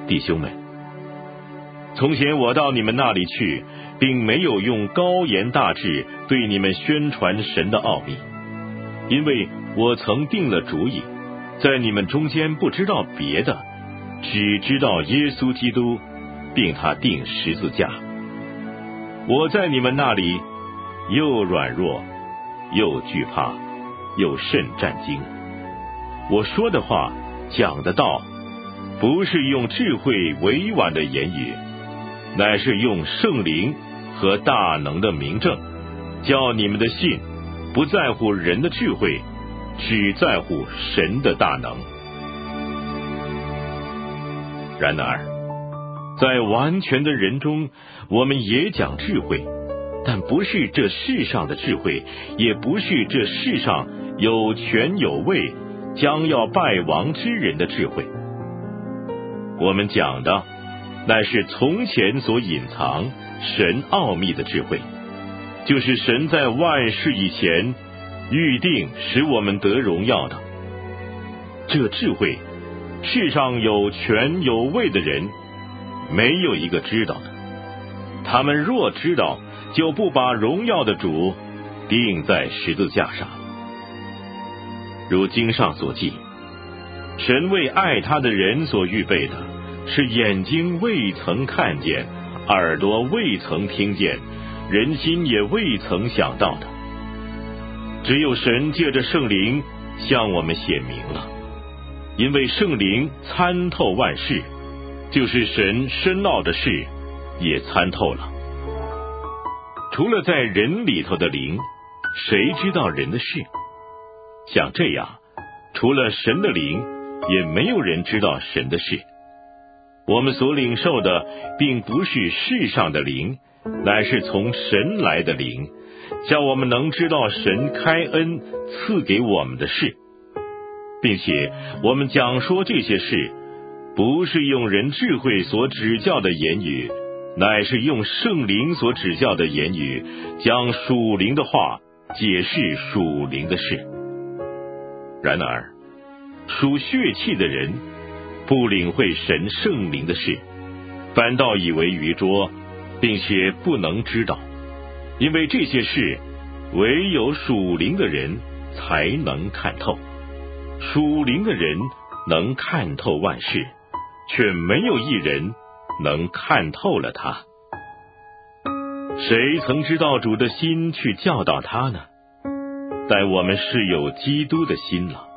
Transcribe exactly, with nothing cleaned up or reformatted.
弟兄们，从前我到你们那里去，并没有用高言大志对你们宣传神的奥秘，因为我曾定了主意，在你们中间不知道别的，只知道耶稣基督，并他钉十字架。我在你们那里又软弱，又惧怕，又甚战惊。我说的话，讲的道，不是用智慧委婉的言语，乃是用圣灵和大能的明证，叫你们的信不在乎人的智慧，只在乎神的大能。然而在完全的人中，我们也讲智慧，但不是这世上的智慧，也不是这世上有权有位将要败亡之人的智慧。我们讲的乃是从前所隐藏神奥秘的智慧，就是神在万事以前预定使我们得荣耀的。这智慧，世上有权有位的人没有一个知道的，他们若知道，就不把荣耀的主钉在十字架上。如经上所记，神为爱他的人所预备的，是眼睛未曾看见，耳朵未曾听见，人心也未曾想到的。只有神借着圣灵向我们显明了，因为圣灵参透万事，就是神深奥的事也参透了。除了在人里头的灵，谁知道人的事？像这样，除了神的灵，也没有人知道神的事。我们所领受的并不是世上的灵，乃是从神来的灵，叫我们能知道神开恩赐给我们的事，并且我们讲说这些事，不是用人智慧所指教的言语，乃是用圣灵所指教的言语，将属灵的话解释属灵的事。然而属血气的人不领会神圣灵的事，反倒以为愚拙，并且不能知道，因为这些事唯有属灵的人才能看透。属灵的人能看透万事，却没有一人能看透了他。谁曾知道主的心去教导他呢？但我们是有基督的心了。